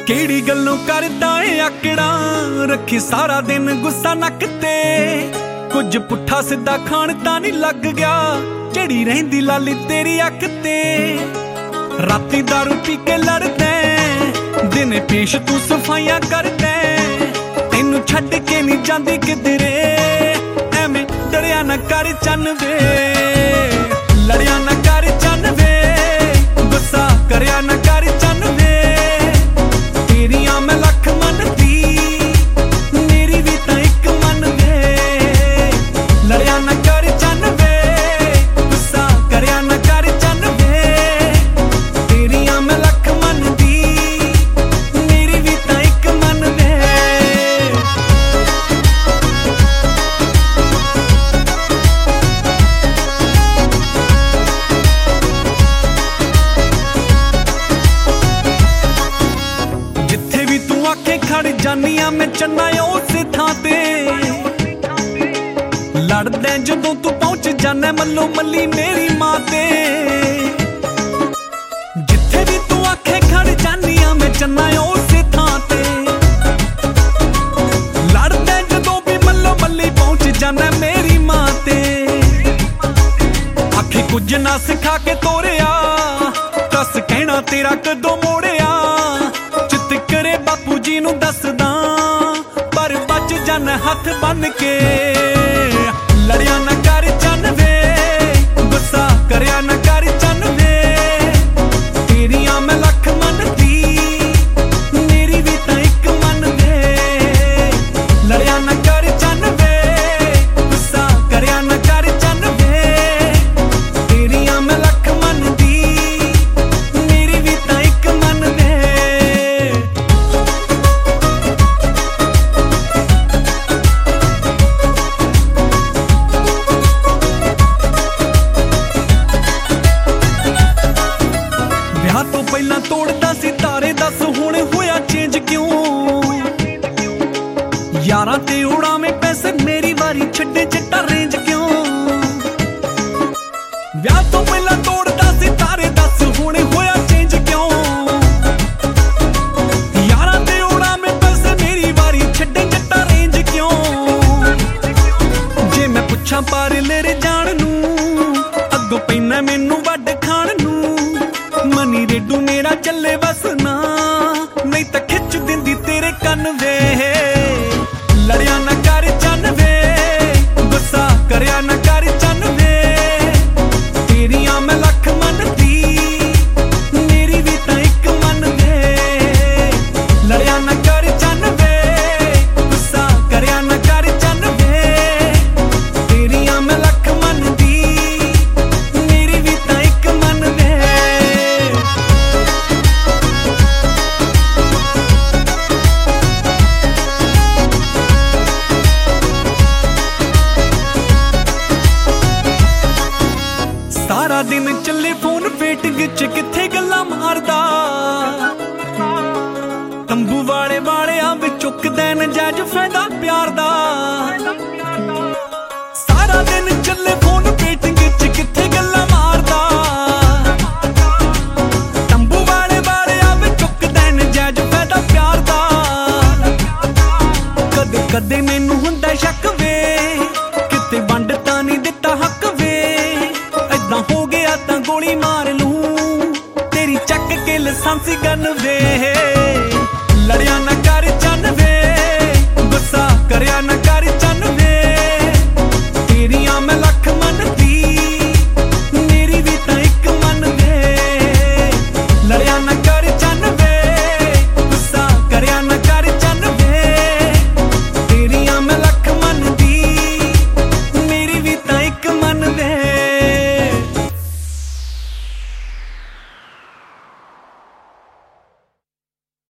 केड़ी गल्लों करदा है आकड़ा, रखी सारा दिन गुस्सा नक ते। कुछ पुट्ठा सीधा खान तां नहीं लग गया, चढ़ी रहिंदी लाली तेरी अख ते। राती दारू पी के लड़दे, दिन पेश तू सफाइयां करदे। तेनू छड्ड के नहीं जांदी किधरे, एवें डरिया ना कर चन वे, लड़िया ना कर चन वे, गुस्सा करया ना कर चन वे। तेरियां मैं लख मनदी, मेरी भी तां इक मन वे, लड़िया ना कर चन वे, गुस्सा करया ना कर चन वे। तेरियां मैं लख मनदी, मेरी भी तां इक मन वे। जिथे भी तू आखे खड़ जानिया मैं चन्ना उस थां ते, लड़दे जदों तू पहुंच जाना मल्लो मल्ली मेरी मां ते। जिथे भी तू आखे खड़ जानिया मैं चन्ना उस थां ते, लड़दे जदों भी मल्लो मल्ली पहुंच जाना मेरी मां ते। आखे कुछ ना सिखा के तोरिया, दस कहना तेरा कदों मोड़िया। चित करे बापू जी नू दसदा, पर बच जान हथ बन के, लड़िया ना कर चन वे, गुस्सा करया ना कर चन वे। तेरियां मैं लख मनदी, मेरी भी तां इक मन वे, लड़िया ना कर चन वे, गुस्सा करया ना कर चन वे। तेरियां मैं लख मनदी, मेरी भी तां इक मन वे। विआह तो पहला तोड़दा सी तारे, दस हुण होया चेंज क्यों। यारां ते उड़ावे पैसे, मेरी वारी छड्डे चिट्टा रेंज क्यों। विआह तो पहला तोड़दा सी तारे, दस हुण होया चेंज क्यों। यारां ते उड़ावे पैसे, मेरी वारी छड्डे चिट्टा रेंज क्यों। जे मैं पुछां पार लेरे जाण नू, अग्गों पैना मैनू वड्ड खाण नू। मनी रेडू मेरा चले बस ना, नहीं तां खिच दिंदी तेरे कन वे, लड़िया ना कर चन वे, गुस्सा करया ना कर चन वे। तेरियां मैं लख मनदी, मेरी भी तां इक मन वे, लड़िया ना कर चन वे, गुस्सा करया ना कर चन वे। तेरियां मैं लख मनदी, मेरी भी तां इक मन वे। सारा दिन चले फोन पेट गिच, किथे गल्लां मारदा। तंबू वाले वालियां विच चुकदे नजायज फायदा प्यार दा। सारा दिन चले फोन पेट गिच, किथे गल्लां मारदा। तंबू वाले वालियां विच चुकदे नजायज फायदा प्यार दा। कदे कदे मैनू हुंदा शक वे, किते वंड तां नहीं दित्ता हक वे। ऐदां हो गया तां गोली मार लूं, तेरी चक के लाइसेंस गन वे।